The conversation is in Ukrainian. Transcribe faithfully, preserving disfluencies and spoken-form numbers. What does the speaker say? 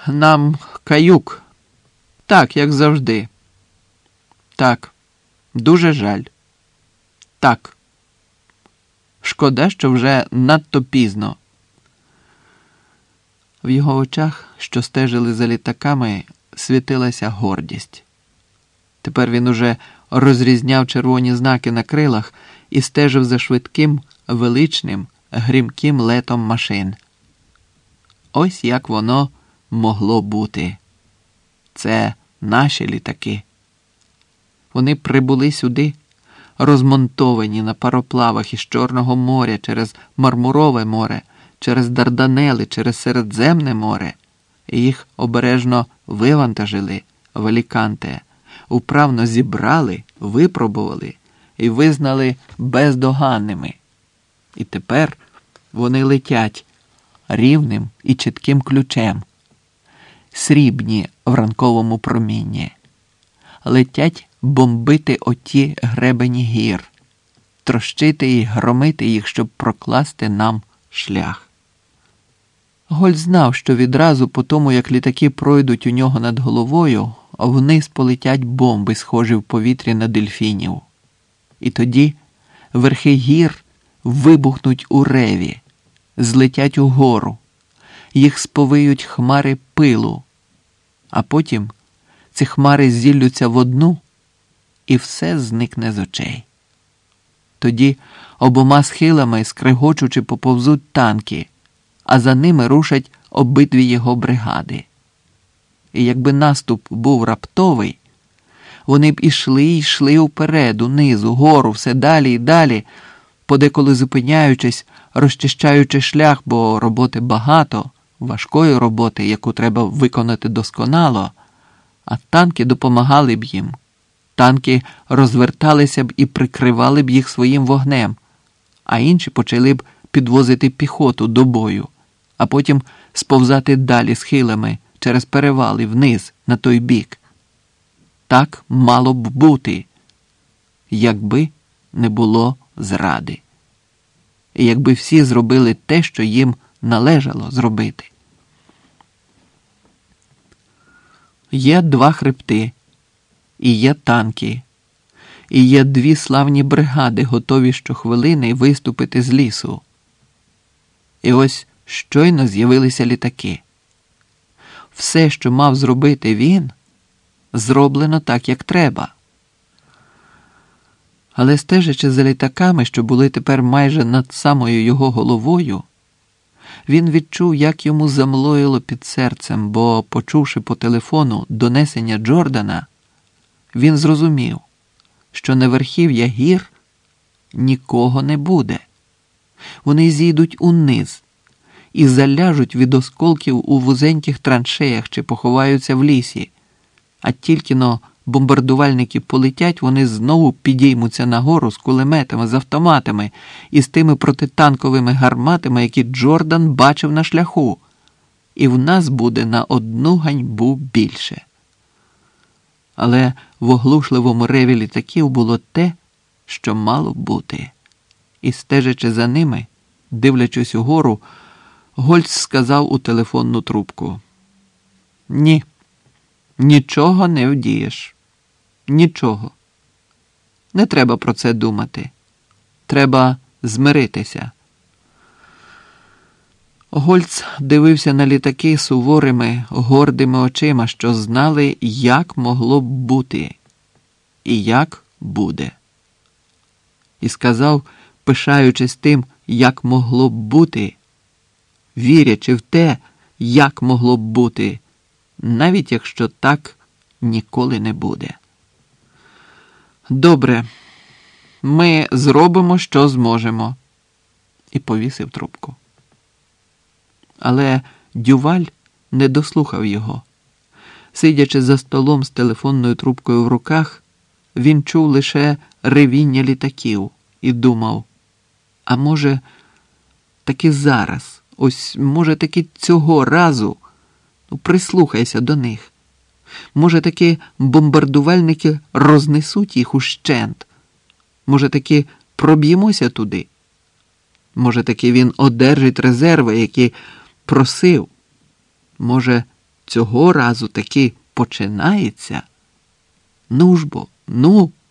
нам каюк. Так, як завжди. Так, дуже жаль. Так. Шкода, що вже надто пізно. В його очах, що стежили за літаками, світилася гордість. Тепер він уже розрізняв червоні знаки на крилах і стежив за швидким, величним, грімким летом машин. Ось як воно могло бути. Це наші літаки. Вони прибули сюди, розмонтовані на пароплавах із Чорного моря через Мармурове море, через Дарданели, через Середземне море. І їх обережно вивантажили в Аліканте, управно зібрали, випробували і визнали бездоганними. І тепер вони летять рівним і чітким ключем, срібні в ранковому промінні. Летять бомбити оті гребені гір, трощити і громити їх, щоб прокласти нам шлях. Гольц знав, що відразу по тому, як літаки пройдуть у нього над головою, вниз полетять бомби, схожі в повітрі на дельфінів. І тоді верхи гір вибухнуть у реві, злетять угору, їх сповиють хмари пилу, а потім ці хмари зіллються в одну, і все зникне з очей. Тоді обома схилами, скрегочучи, поповзуть танки, а за ними рушать обидві його бригади. І якби наступ був раптовий, вони б ішли й йшли вперед, унизу, угору, все далі і далі, подеколи зупиняючись, розчищаючи шлях, бо роботи багато, важкої роботи, яку треба виконати досконало, а танки допомагали б їм. Танки розверталися б і прикривали б їх своїм вогнем, а інші почали б підвозити піхоту до бою, а потім сповзати далі схилами через перевали вниз на той бік. Так мало б бути, якби не було зради. І якби всі зробили те, що їм належало зробити. Є два хребти, і є танки, і є дві славні бригади, готові щохвилини виступити з лісу. І ось щойно з'явилися літаки. Все, що мав зробити він, зроблено так, як треба. Але стежачи за літаками, що були тепер майже над самою його головою, він відчув, як йому замлоїло під серцем, бо, почувши по телефону донесення Джордана, він зрозумів, що на верхів'я гір нікого не буде. Вони зійдуть униз і заляжуть від осколків у вузеньких траншеях чи поховаються в лісі, а тільки-но бомбардувальники полетять, вони знову підіймуться нагору з кулеметами, з автоматами і з тими протитанковими гарматами, які Джордан бачив на шляху. І в нас буде на одну ганьбу більше. Але в оглушливому реві літаків було те, що мало бути. І стежачи за ними, дивлячись угору, Гольц сказав у телефонну трубку: «Ні, нічого не вдієш. Нічого. Не треба про це думати. Треба змиритися». Гольц дивився на літаки суворими, гордими очима, що знали, як могло б бути і як буде. І сказав, пишаючись тим, як могло б бути, вірячи в те, як могло б бути, навіть якщо так ніколи не буде. «Добре, ми зробимо, що зможемо», і повісив трубку. Але Дюваль не дослухав його. Сидячи за столом з телефонною трубкою в руках, він чув лише ревіння літаків і думав: а може, таки зараз, ось, може, таки цього разу, ну, прислухайся до них. Може, таки бомбардувальники рознесуть їх ущент. Може, таки проб'ємося туди. Може, таки він одержить резерви, які просив. Може, цього разу таки починається. Ну ж бо, ну!